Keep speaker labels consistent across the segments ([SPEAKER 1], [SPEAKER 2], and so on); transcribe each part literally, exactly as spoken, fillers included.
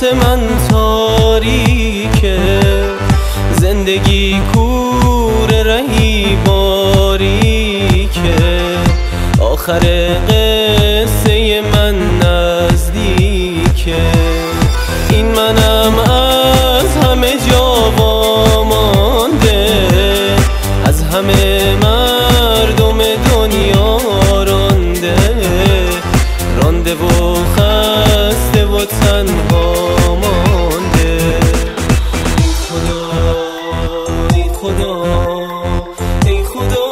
[SPEAKER 1] واسه من تاریکه، زندگی کوره رهی باریکه، آخر قصه من نزدیکه. این منم از همه جا وامانده، از همه مردم دنیا رانده، رانده و خسته و تنها مانده. خدا ای خدا ای خدا،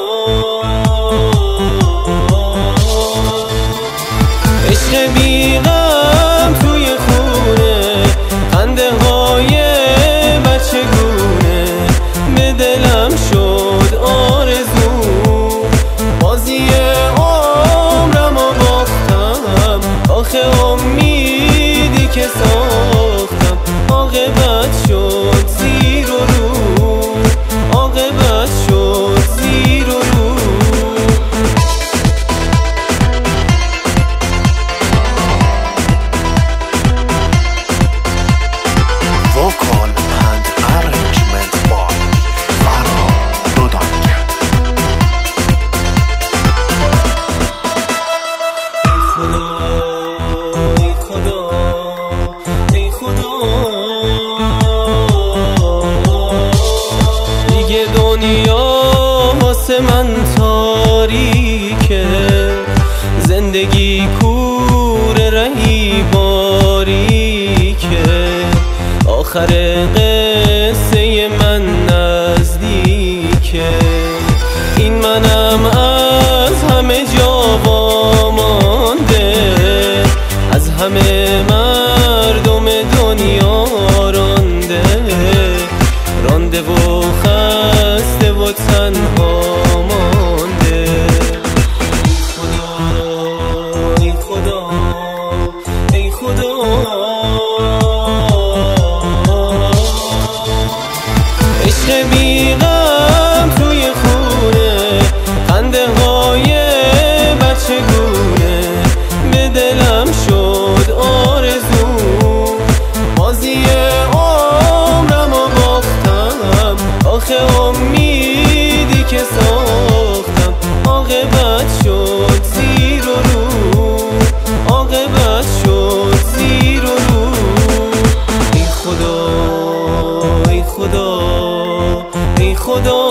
[SPEAKER 1] عشق بی غم توی خونه، خنده های بچه گونه، به دلم شد آرزو، بازی عمرم و باختم، آخه امیدی که ساختم عاقبت شد زیر و رو، عاقبت شد زیر و رو.
[SPEAKER 2] Vocal and arrangement by Faro Dodank.
[SPEAKER 1] ای خدا ای خدا، دیگه دنیا واسه من تاریکه، زندگی کوره رهی باریکه، آخر قصه من نزدیکه. این منم از همه جا وامانده، از همه مردم دنیا رانده، رانده و خسته و تنها مانده. خدا ای خدا ای خدا، عشق بی غم توی خونه، خنده های بچه گونه، به دلم شد آرزو، بازی عمرم و باختم، آخه امیدی که ساختم عاقبت شد زیر و رو، عاقبت شد زیر و رو. ای خدا ای خدا ای خدا،